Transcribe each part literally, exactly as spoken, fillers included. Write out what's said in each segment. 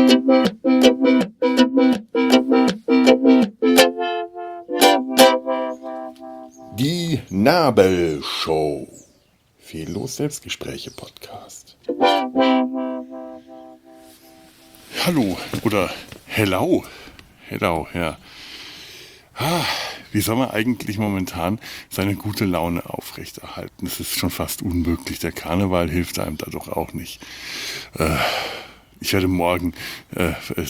Die Nabelshow. Fehllos Selbstgespräche Podcast. Hallo oder hello. Hello, ja. Ah, wie soll man eigentlich momentan seine gute Laune aufrechterhalten? Das ist schon fast unmöglich. Der Karneval hilft einem da doch auch nicht. Äh, ich werde morgen äh,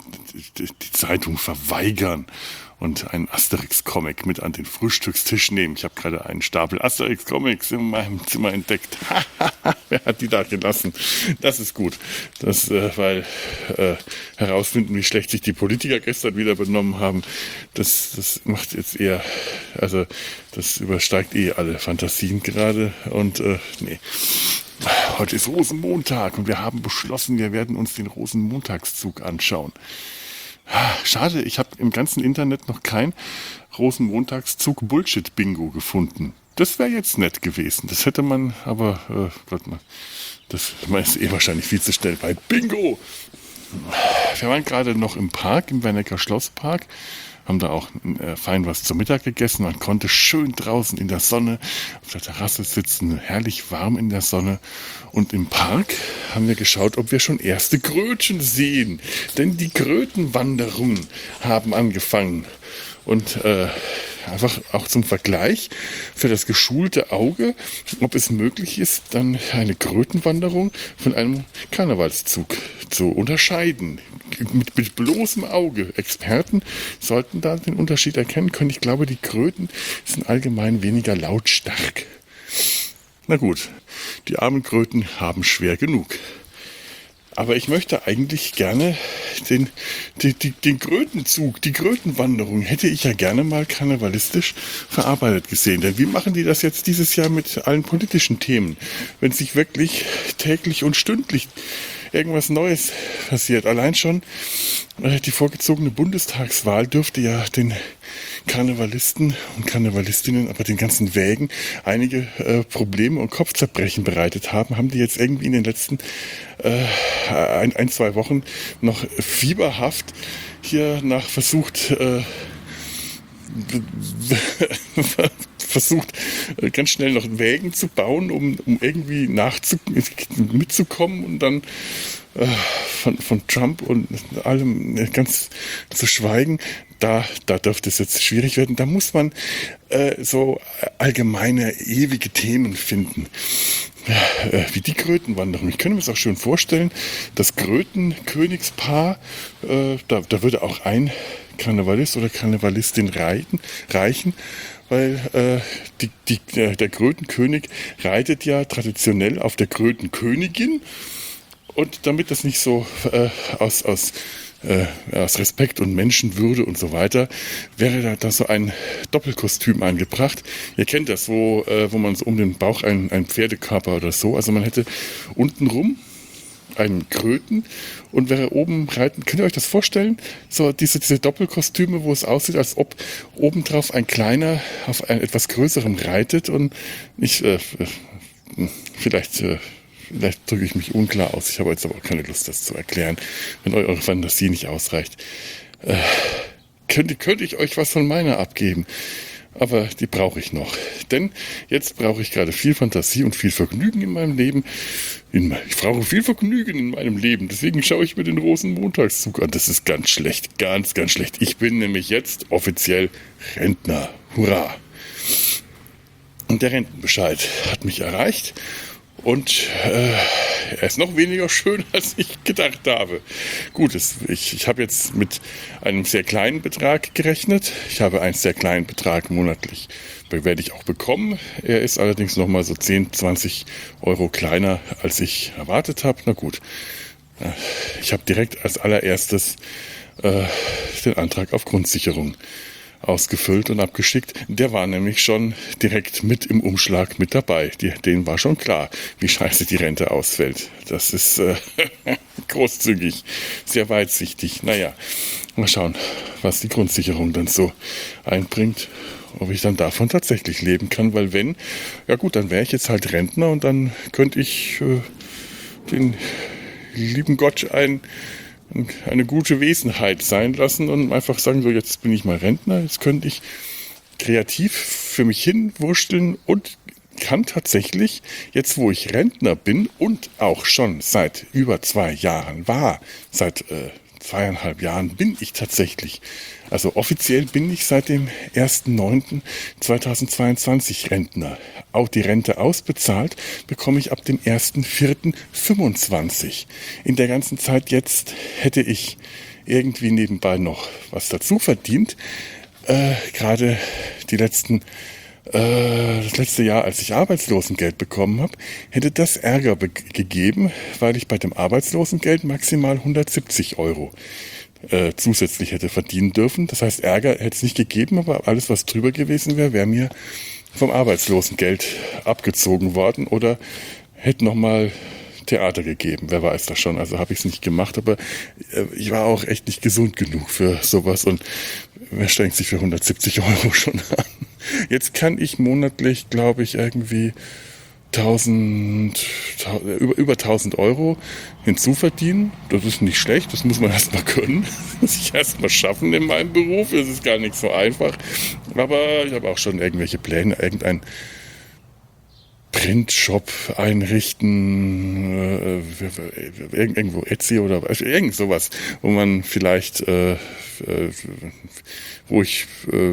die Zeitung verweigern und einen Asterix-Comic mit an den Frühstückstisch nehmen. Ich habe gerade einen Stapel Asterix-Comics in meinem Zimmer entdeckt. Wer hat die da gelassen? Das ist gut. Das, äh, weil äh, herausfinden, wie schlecht sich die Politiker gestern wieder benommen haben, das, das macht jetzt eher, also das übersteigt eh alle Fantasien gerade. Und äh, nee, heute ist Rosenmontag und wir haben beschlossen, wir werden uns den Rosenmontagszug anschauen. Schade, ich habe im ganzen Internet noch kein Rosenmontagszug Bullshit-Bingo gefunden. Das wäre jetzt nett gewesen. Das hätte man, aber äh, Gott, man, das man ist eh wahrscheinlich viel zu schnell bei Bingo. Wir waren gerade noch im Park, im Wernecker Schlosspark, haben da auch äh, fein was zum Mittag gegessen. Man konnte schön draußen in der Sonne auf der Terrasse sitzen, herrlich warm in der Sonne. Und im Park haben wir geschaut, ob wir schon erste Kröten sehen. Denn die Krötenwanderungen haben angefangen. Und äh, einfach auch zum Vergleich für das geschulte Auge, ob es möglich ist, dann eine Krötenwanderung von einem Karnevalszug zu unterscheiden. Mit, mit bloßem Auge. Experten sollten da den Unterschied erkennen können. Ich glaube, die Kröten sind allgemein weniger lautstark. Na gut, die armen Kröten haben schwer genug. Aber ich möchte eigentlich gerne den, die, die, den Krötenzug, die Krötenwanderung, hätte ich ja gerne mal karnevalistisch verarbeitet gesehen. Denn wie machen die das jetzt dieses Jahr mit allen politischen Themen? Wenn sich wirklich täglich und stündlich irgendwas Neues passiert. Allein schon äh, die vorgezogene Bundestagswahl dürfte ja den Karnevalisten und Karnevalistinnen, aber den ganzen Wägen einige äh, Probleme und Kopfzerbrechen bereitet haben, haben die jetzt irgendwie in den letzten äh, ein, ein, zwei Wochen noch fieberhaft hier nach versucht, äh, versucht, ganz schnell noch Wägen zu bauen, um, um irgendwie nachzu, mitzukommen und dann äh, von, von Trump und allem ganz zu schweigen. Da, da dürfte es jetzt schwierig werden. Da muss man äh, so allgemeine, ewige Themen finden. Äh, wie die Krötenwanderung. Ich könnte mir das auch schön vorstellen, das Krötenkönigspaar, äh, da, da würde auch ein Karnevalist oder Karnevalistin reiten, reichen, weil äh, die, die, der, der Krötenkönig reitet ja traditionell auf der Krötenkönigin und damit das nicht so äh, aus, aus, äh, aus Respekt und Menschenwürde und so weiter, wäre da, da so ein Doppelkostüm angebracht. Ihr kennt das, wo, äh, wo man so um den Bauch einen, einen Pferdekörper oder so, also man hätte untenrum einen Kröten und wäre oben reiten. Könnt ihr euch das vorstellen? So diese, diese Doppelkostüme, wo es aussieht, als ob obendrauf ein kleiner auf einen etwas größerem reitet und ich, äh, vielleicht, äh, vielleicht drücke ich mich unklar aus. Ich habe jetzt aber auch keine Lust, das zu erklären, wenn eure Fantasie nicht ausreicht. Äh, könnte, könnte ich euch was von meiner abgeben? Aber die brauche ich noch. Denn jetzt brauche ich gerade viel Fantasie und viel Vergnügen in meinem Leben. In, ich brauche viel Vergnügen in meinem Leben. Deswegen schaue ich mir den Rosenmontagszug an. Das ist ganz schlecht. Ganz, ganz schlecht. Ich bin nämlich jetzt offiziell Rentner. Hurra! Und der Rentenbescheid hat mich erreicht. Und äh, er ist noch weniger schön, als ich gedacht habe. Gut, es, ich, ich habe jetzt mit einem sehr kleinen Betrag gerechnet. Ich habe einen sehr kleinen Betrag monatlich, werde ich auch bekommen. Er ist allerdings noch mal so zehn, zwanzig Euro kleiner, als ich erwartet habe. Na gut, ich habe direkt als allererstes äh, den Antrag auf Grundsicherung ausgefüllt und abgeschickt. Der war nämlich schon direkt mit im Umschlag mit dabei. Die, denen war schon klar, wie scheiße die Rente ausfällt. Das ist äh, großzügig, sehr weitsichtig. Naja, mal schauen, was die Grundsicherung dann so einbringt. Ob ich dann davon tatsächlich leben kann. Weil wenn, ja gut, dann wäre ich jetzt halt Rentner und dann könnte ich äh, den lieben Gott ein eine gute Wesenheit sein lassen und einfach sagen, so jetzt bin ich mal Rentner, jetzt könnte ich kreativ für mich hinwursteln und kann tatsächlich, jetzt wo ich Rentner bin und auch schon seit über zwei Jahren war, seit äh, zweieinhalb Jahren bin ich tatsächlich, also offiziell bin ich seit dem ersten neunten zweitausendzweiundzwanzig Rentner. Auch die Rente ausbezahlt bekomme ich ab dem ersten vierten fünfundzwanzig. In der ganzen Zeit jetzt hätte ich irgendwie nebenbei noch was dazu verdient. Äh, gerade die letzten äh, das letzte Jahr, als ich Arbeitslosengeld bekommen habe, hätte das Ärger be- gegeben, weil ich bei dem Arbeitslosengeld maximal hundertsiebzig Euro äh, zusätzlich hätte verdienen dürfen. Das heißt, Ärger hätte es nicht gegeben, aber alles, was drüber gewesen wäre, wäre mir vom Arbeitslosengeld abgezogen worden oder hätte nochmal Theater gegeben, wer weiß das schon, also habe ich es nicht gemacht, aber äh, ich war auch echt nicht gesund genug für sowas und wer strengt sich für hundertsiebzig Euro schon an? Jetzt kann ich monatlich, glaube ich, irgendwie tausend, über, über tausend Euro hinzuverdienen. Das ist nicht schlecht, das muss man erstmal können. Das muss ich erstmal schaffen in meinem Beruf, das ist gar nicht so einfach. Aber ich habe auch schon irgendwelche Pläne, irgendein Printshop einrichten, äh, irgendwo Etsy oder irgend sowas, wo man vielleicht, äh, äh, wo ich äh,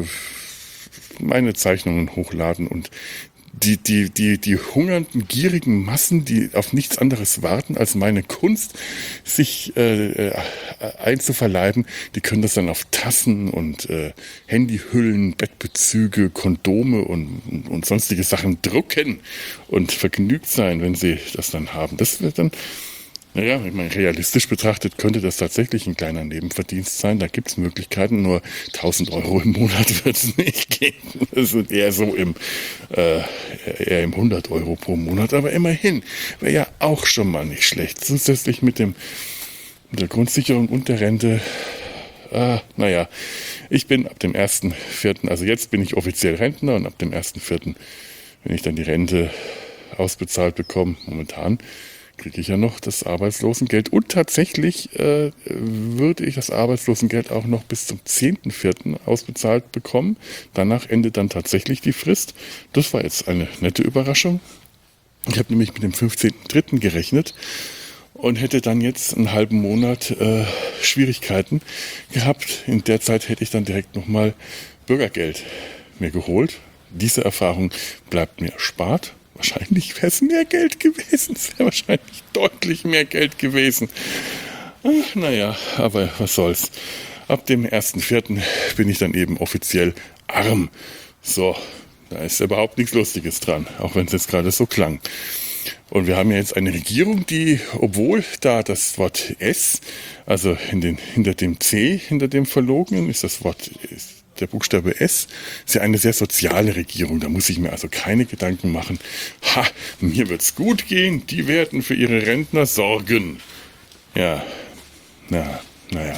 meine Zeichnungen hochladen und die, die, die, die hungernden, gierigen Massen, die auf nichts anderes warten, als meine Kunst sich äh, einzuverleiben, die können das dann auf Tassen und äh, Handyhüllen, Bettbezüge, Kondome und, und sonstige Sachen drucken und vergnügt sein, wenn sie das dann haben. Das wird dann, naja, ich meine, realistisch betrachtet könnte das tatsächlich ein kleiner Nebenverdienst sein. Da gibt es Möglichkeiten, nur tausend Euro im Monat wird es nicht geben. Das ist eher so im, äh, eher im hundert Euro pro Monat. Aber immerhin wäre ja auch schon mal nicht schlecht. Zusätzlich mit dem, mit der Grundsicherung und der Rente. Äh, naja, ich bin ab dem ersten vierten, also jetzt bin ich offiziell Rentner und ab dem ersten vierten, wenn ich dann die Rente ausbezahlt bekomme, momentan, kriege ich ja noch das Arbeitslosengeld. Und tatsächlich äh, würde ich das Arbeitslosengeld auch noch bis zum zehnten vierten ausbezahlt bekommen. Danach endet dann tatsächlich die Frist. Das war jetzt eine nette Überraschung. Ich habe nämlich mit dem fünfzehnten dritten gerechnet und hätte dann jetzt einen halben Monat äh, Schwierigkeiten gehabt. In der Zeit hätte ich dann direkt nochmal Bürgergeld mir geholt. Diese Erfahrung bleibt mir erspart. Wahrscheinlich wäre es mehr Geld gewesen. Es wäre wahrscheinlich deutlich mehr Geld gewesen. Ach, naja, aber was soll's. Ab dem ersten vierten bin ich dann eben offiziell arm. So, da ist überhaupt nichts Lustiges dran, auch wenn es jetzt gerade so klang. Und wir haben ja jetzt eine Regierung, die, obwohl da das Wort S, also in den, hinter dem C, hinter dem Verlogenen, ist das Wort der Buchstabe S, ist ja eine sehr soziale Regierung. Da muss ich mir also keine Gedanken machen. Ha, mir wird's gut gehen, die werden für ihre Rentner sorgen. Ja, na, naja,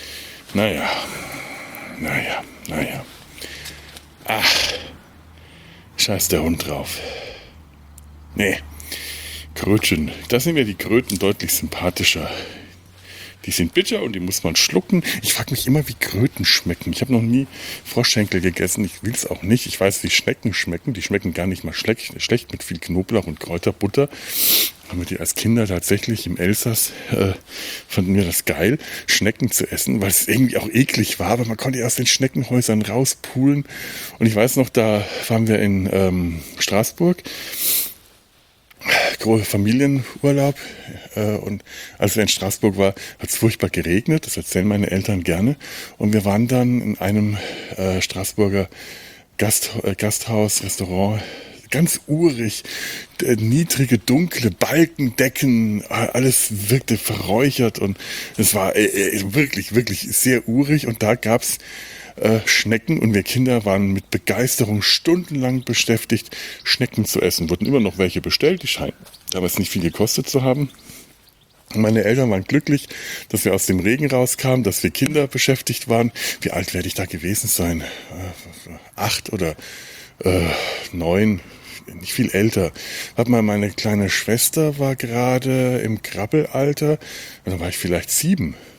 naja, naja, naja. Ach, scheiß der Hund drauf. Nee, Krötchen, da sind mir die Kröten deutlich sympathischer. Die sind bitter und die muss man schlucken. Ich frage mich immer, wie Kröten schmecken. Ich habe noch nie Froschschenkel gegessen. Ich will es auch nicht. Ich weiß, wie Schnecken schmecken. Die schmecken gar nicht mal schlecht, schlecht mit viel Knoblauch und Kräuterbutter. Haben wir die als Kinder tatsächlich im Elsass, äh, fanden wir das geil, Schnecken zu essen, weil es irgendwie auch eklig war. Aber man konnte ja aus den Schneckenhäusern rauspulen. Und ich weiß noch, da waren wir in ähm, Straßburg. Familienurlaub äh, und als wir in Straßburg war, hat es furchtbar geregnet, das erzählen meine Eltern gerne und wir waren dann in einem äh, Straßburger Gast, äh, Gasthaus, Restaurant, ganz urig, äh, niedrige, dunkle Balkendecken, alles wirkte verräuchert und es war äh, äh, wirklich, wirklich sehr urig und da gab's Äh, Schnecken und wir Kinder waren mit Begeisterung stundenlang beschäftigt, Schnecken zu essen. Wurden immer noch welche bestellt, die scheinen damals nicht viel gekostet zu haben. Und meine Eltern waren glücklich, dass wir aus dem Regen rauskamen, dass wir Kinder beschäftigt waren. Wie alt werde ich da gewesen sein? Äh, acht oder äh, neun, nicht viel älter. Warte mal, meine kleine Schwester war gerade im Krabbelalter, da war ich vielleicht sieben.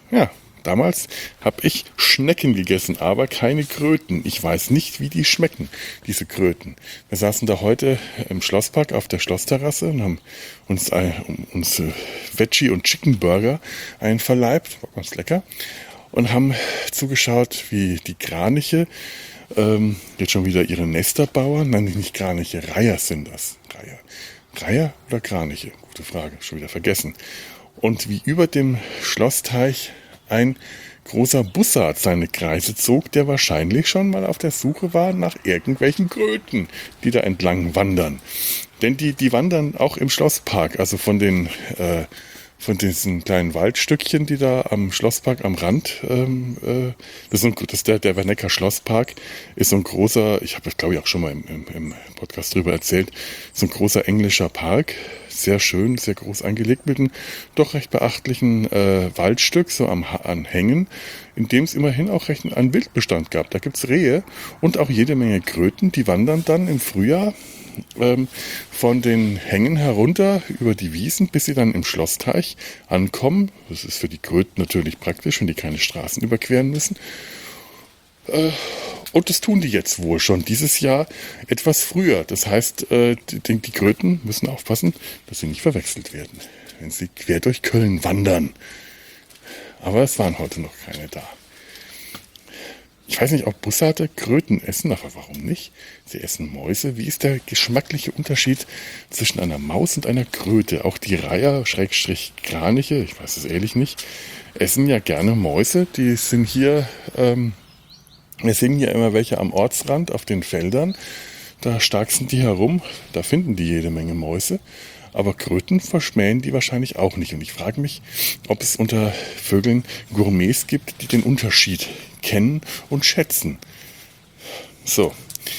Ja, damals habe ich Schnecken gegessen, aber keine Kröten. Ich weiß nicht, wie die schmecken, diese Kröten. Wir saßen da heute im Schlosspark auf der Schlossterrasse und haben uns, äh, uns äh, Veggie- und Chicken Burger einverleibt, war ganz lecker, und haben zugeschaut, wie die Kraniche ähm, jetzt schon wieder ihre Nester bauen. Nein, nicht Kraniche, Reiher sind das. Reiher. Reiher oder Kraniche? Gute Frage, schon wieder vergessen. Und wie über dem Schlossteich ein großer Bussard seine Kreise zog, der wahrscheinlich schon mal auf der Suche war nach irgendwelchen Kröten, die da entlang wandern. Denn die, die wandern auch im Schlosspark, also von den äh, von diesen kleinen Waldstückchen, die da am Schlosspark am Rand, ähm, äh, das ist, ein, das ist der, der Wernecker Schlosspark, ist so ein großer, ich habe das glaube ich auch schon mal im, im, im Podcast drüber erzählt, so ein großer englischer Park, sehr schön, sehr groß angelegt mit einem doch recht beachtlichen äh, Waldstück, so am an Hängen, in dem es immerhin auch recht einen Wildbestand gab. Da gibt's Rehe und auch jede Menge Kröten, die wandern dann im Frühjahr ähm, von den Hängen herunter über die Wiesen, bis sie dann im Schlossteich ankommen. Das ist für die Kröten natürlich praktisch, wenn die keine Straßen überqueren müssen. Äh, Und das tun die jetzt wohl schon dieses Jahr etwas früher. Das heißt, äh, die, die Kröten müssen aufpassen, dass sie nicht verwechselt werden, wenn sie quer durch Köln wandern. Aber es waren heute noch keine da. Ich weiß nicht, ob Bussarde Kröten essen, aber warum nicht? Sie essen Mäuse. Wie ist der geschmackliche Unterschied zwischen einer Maus und einer Kröte? Auch die Reiher, Schrägstrich Kraniche, ich weiß es ehrlich nicht, essen ja gerne Mäuse. Die sind hier... Ähm, Wir sehen hier immer welche am Ortsrand auf den Feldern. Da starksen die herum, da finden die jede Menge Mäuse. Aber Kröten verschmähen die wahrscheinlich auch nicht. Und ich frage mich, ob es unter Vögeln Gourmets gibt, die den Unterschied kennen und schätzen. So.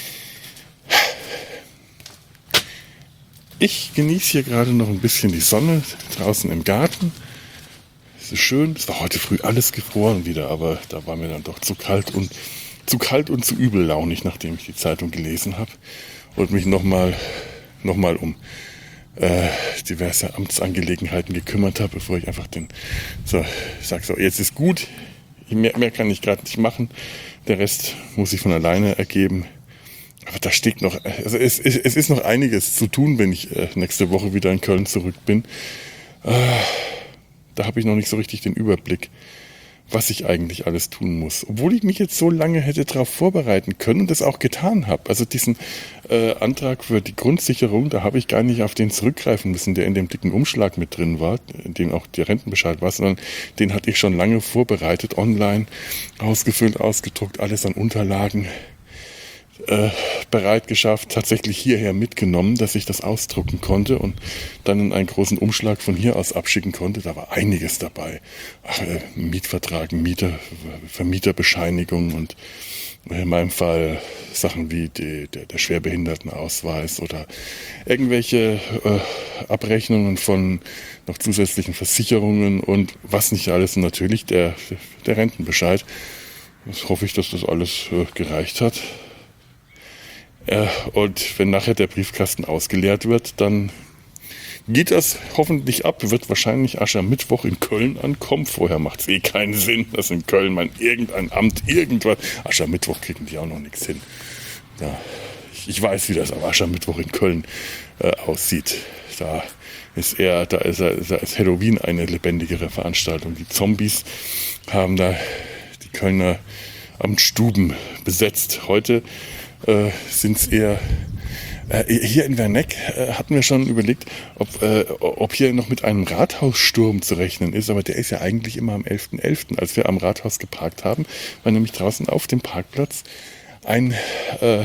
Ich genieße hier gerade noch ein bisschen die Sonne draußen im Garten. Es ist schön. Es war heute früh alles gefroren wieder, aber da war mir dann doch zu kalt und zu kalt und zu übellaunig, nachdem ich die Zeitung gelesen habe und mich nochmal noch mal um äh, diverse Amtsangelegenheiten gekümmert habe, bevor ich einfach den, so, ich sag so, jetzt ist gut, mehr, mehr kann ich gerade nicht machen, der Rest muss sich von alleine ergeben. Aber da steht noch, also es, es, es ist noch einiges zu tun, wenn ich äh, nächste Woche wieder in Köln zurück bin. Äh, da habe ich noch nicht so richtig den Überblick, was ich eigentlich alles tun muss. Obwohl ich mich jetzt so lange hätte darauf vorbereiten können und das auch getan habe. Also diesen äh, Antrag für die Grundsicherung, da habe ich gar nicht auf den zurückgreifen müssen, der in dem dicken Umschlag mit drin war, in dem auch der Rentenbescheid war, sondern den hatte ich schon lange vorbereitet, online, ausgefüllt, ausgedruckt, alles an Unterlagen äh, bereit geschafft, tatsächlich hierher mitgenommen, dass ich das ausdrucken konnte und dann in einen großen Umschlag von hier aus abschicken konnte. Da war einiges dabei. Ach, äh, Mietvertrag, Mieter, Vermieterbescheinigung und in meinem Fall Sachen wie die, der, der Schwerbehindertenausweis oder irgendwelche äh, Abrechnungen von noch zusätzlichen Versicherungen und was nicht alles. Und natürlich der, der Rentenbescheid. Jetzt hoffe ich, dass das alles äh, gereicht hat. Äh, und wenn nachher der Briefkasten ausgeleert wird, dann geht das hoffentlich ab, wird wahrscheinlich Aschermittwoch in Köln ankommen. Vorher macht es eh keinen Sinn, dass in Köln mal irgendein Amt irgendwas... Aschermittwoch kriegen die auch noch nichts hin. Ja, ich, ich weiß, wie das am Aschermittwoch in Köln äh, aussieht. Da ist eher, da ist, da ist Halloween eine lebendigere Veranstaltung. Die Zombies haben da die Kölner Amtsstuben besetzt. Heute äh, sind es eher... Äh, hier in Werneck äh, hatten wir schon überlegt, ob, äh, ob hier noch mit einem Rathaussturm zu rechnen ist, aber der ist ja eigentlich immer am elften elften Als wir am Rathaus geparkt haben, war nämlich draußen auf dem Parkplatz ein, äh,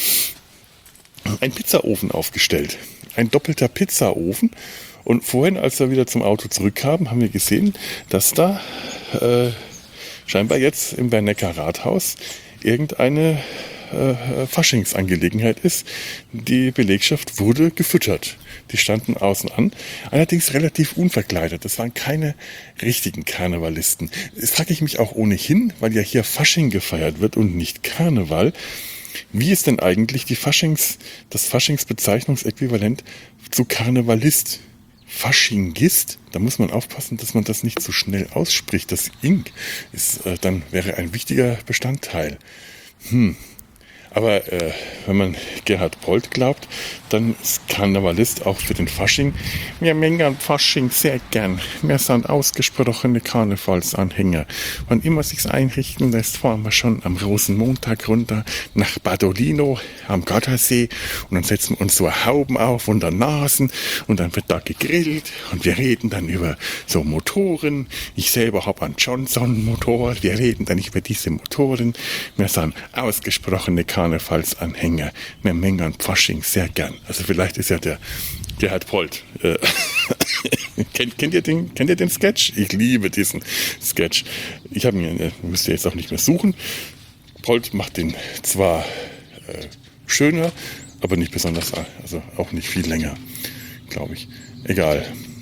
ein Pizzaofen aufgestellt. Ein doppelter Pizzaofen. Und vorhin, als wir wieder zum Auto zurückkamen, haben wir gesehen, dass da äh, scheinbar jetzt im Wernecker Rathaus irgendeine äh, Faschingsangelegenheit ist. Die Belegschaft wurde gefüttert. Die standen außen an, allerdings relativ unverkleidet. Das waren keine richtigen Karnevalisten. Das frage ich mich auch ohnehin, weil ja hier Fasching gefeiert wird und nicht Karneval. Wie ist denn eigentlich die Faschings, das Faschingsbezeichnungsäquivalent zu Karnevalist? Faschingist, da muss man aufpassen, dass man das nicht so schnell ausspricht. Das Ing ist, äh, dann wäre ein wichtiger Bestandteil. Hm. Aber äh, wenn man Gerhard Polt glaubt, dann ist Karnevalist auch für den Fasching. Wir mengen Fasching sehr gern. Wir sind ausgesprochene Karnevalsanhänger. Wann immer sich's einrichten lässt, fahren wir schon am Rosenmontag runter nach Badolino am Gardasee und dann setzen wir uns so Hauben auf unter Nasen und dann wird da gegrillt und wir reden dann über so Motoren. Ich selber habe einen Johnson-Motor. Wir reden dann über diese Motoren. Wir sind ausgesprochene Karnevalsanhänger. Karnevalsanhänger. Wir mengen Fasching sehr gern. Also vielleicht ist ja der Gerhard Polt. Äh, kennt, kennt, ihr den, kennt ihr den Sketch? Ich liebe diesen Sketch. Ich habe ihn, äh, müsst ihr jetzt auch nicht mehr suchen. Polt macht den zwar äh, schöner, aber nicht besonders, also auch nicht viel länger, glaube ich. Egal.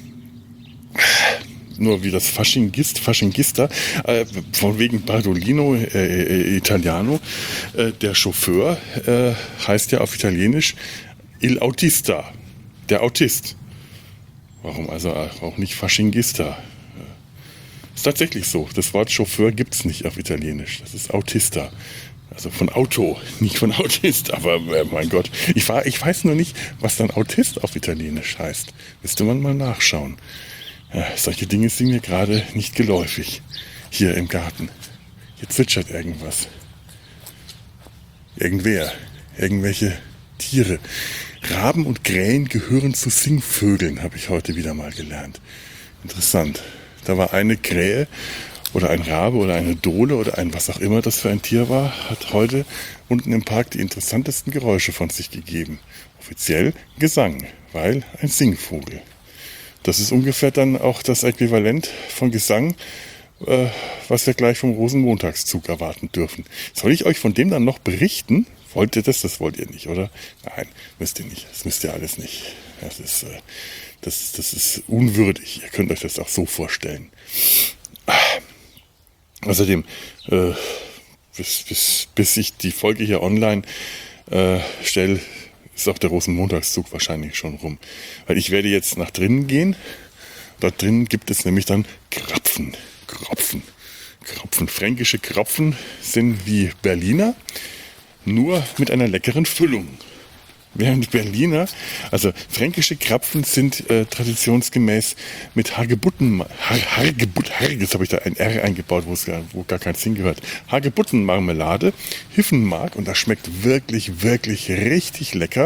Nur wie das Faschingist, Faschingista, äh, von wegen Bardolino äh, äh, Italiano, äh, der Chauffeur äh, heißt ja auf Italienisch Il Autista, der Autist. Warum also auch nicht Faschingista? Ist tatsächlich so, das Wort Chauffeur gibt es nicht auf Italienisch, das ist Autista. Also von Auto, nicht von Autist, aber äh, mein Gott, ich, war, ich weiß nur nicht, was dann Autist auf Italienisch heißt. Müsste man mal nachschauen. Ja, solche Dinge sind mir gerade nicht geläufig. Hier im Garten. Hier zwitschert irgendwas. Irgendwer. Irgendwelche Tiere. Raben und Krähen gehören zu Singvögeln, habe ich heute wieder mal gelernt. Interessant. Da war eine Krähe oder ein Rabe oder eine Dole oder ein was auch immer das für ein Tier war, hat heute unten im Park die interessantesten Geräusche von sich gegeben. Offiziell Gesang, weil ein Singvogel. Das ist ungefähr dann auch das Äquivalent von Gesang, äh, was wir gleich vom Rosenmontagszug erwarten dürfen. Soll ich euch von dem dann noch berichten? Wollt ihr das? Das wollt ihr nicht, oder? Nein, müsst ihr nicht. Das müsst ihr alles nicht. Das ist, äh, das, das ist unwürdig. Ihr könnt euch das auch so vorstellen. Ah. Außerdem, äh, bis, bis, bis ich die Folge hier online äh, stelle, ist auch der Rosenmontagszug wahrscheinlich schon rum. Weil ich werde jetzt nach drinnen gehen. Dort drinnen gibt es nämlich dann Krapfen. Krapfen. Krapfen. Fränkische Krapfen sind wie Berliner, nur mit einer leckeren Füllung. Während Berliner, also fränkische Krapfen sind äh, traditionsgemäß mit Hagebutten, Har, Hagebut, Har, jetzt habe ich da ein R eingebaut, wo es gar, wo gar keins hingehört. Hagebuttenmarmelade, Hiffenmark und das schmeckt wirklich, wirklich richtig lecker.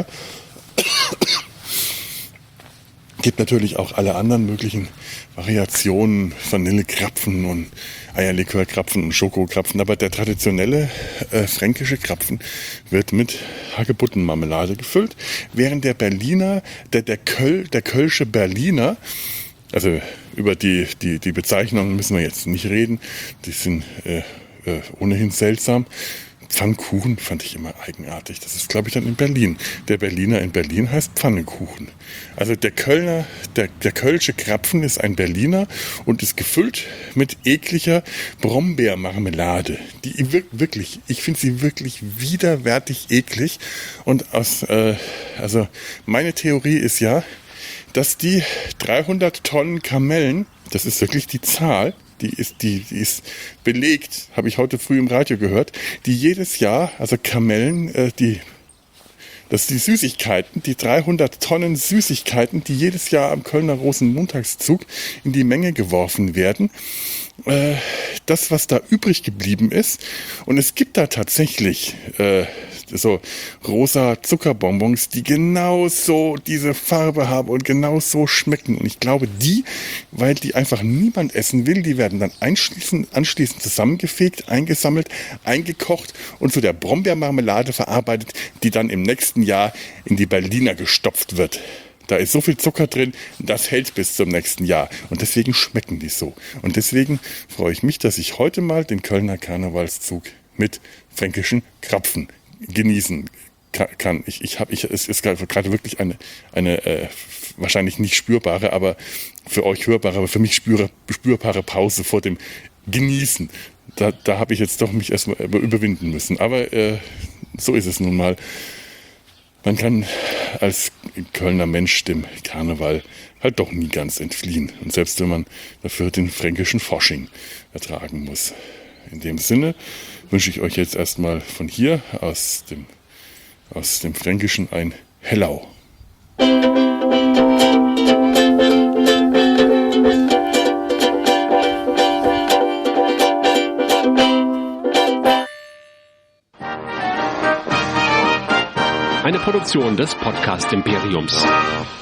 Gibt natürlich auch alle anderen möglichen Variationen, Vanillekrapfen und Eierlikörkrapfen und Schokokrapfen, aber der traditionelle äh, fränkische Krapfen wird mit Hagebuttenmarmelade gefüllt, während der Berliner, der, der, Köl, der Kölsche Berliner, also über die, die, die Bezeichnungen müssen wir jetzt nicht reden, die sind äh, äh, ohnehin seltsam. Pfannkuchen fand ich immer eigenartig. Das ist, glaube ich, dann in Berlin. Der Berliner in Berlin heißt Pfannkuchen. Also der Kölner, der, der Kölsche Krapfen ist ein Berliner und ist gefüllt mit ekliger Brombeermarmelade. Die wirklich, ich finde sie wirklich widerwärtig eklig. Und aus, äh, also meine Theorie ist ja, dass die dreihundert Tonnen Kamellen, das ist wirklich die Zahl, Die ist, die, die ist belegt, habe ich heute früh im Radio gehört, die jedes Jahr, also Kamellen, äh, die, das sind die Süßigkeiten, die dreihundert Tonnen Süßigkeiten, die jedes Jahr am Kölner Rosenmontagszug in die Menge geworfen werden. Äh, das, was da übrig geblieben ist, und es gibt da tatsächlich äh, so rosa Zuckerbonbons, die genau so diese Farbe haben und genau so schmecken. Und ich glaube, die, weil die einfach niemand essen will, die werden dann anschließend, anschließend zusammengefegt, eingesammelt, eingekocht und zu der Brombeermarmelade verarbeitet, die dann im nächsten Jahr in die Berliner gestopft wird. Da ist so viel Zucker drin, das hält bis zum nächsten Jahr. Und deswegen schmecken die so. Und deswegen freue ich mich, dass ich heute mal den Kölner Karnevalszug mit fränkischen Krapfen genießen kann. Ich, ich habe, ich, es ist gerade wirklich eine, eine äh, wahrscheinlich nicht spürbare, aber für euch hörbare, aber für mich spüre, spürbare Pause vor dem Genießen. Da, da habe ich jetzt doch mich erstmal überwinden müssen. Aber äh, so ist es nun mal. Man kann als Kölner Mensch dem Karneval halt doch nie ganz entfliehen. Und selbst wenn man dafür den fränkischen Fasching ertragen muss. In dem Sinne wünsche ich euch jetzt erstmal von hier aus dem, aus dem Fränkischen ein Hellau. Eine Produktion des Podcast Imperiums.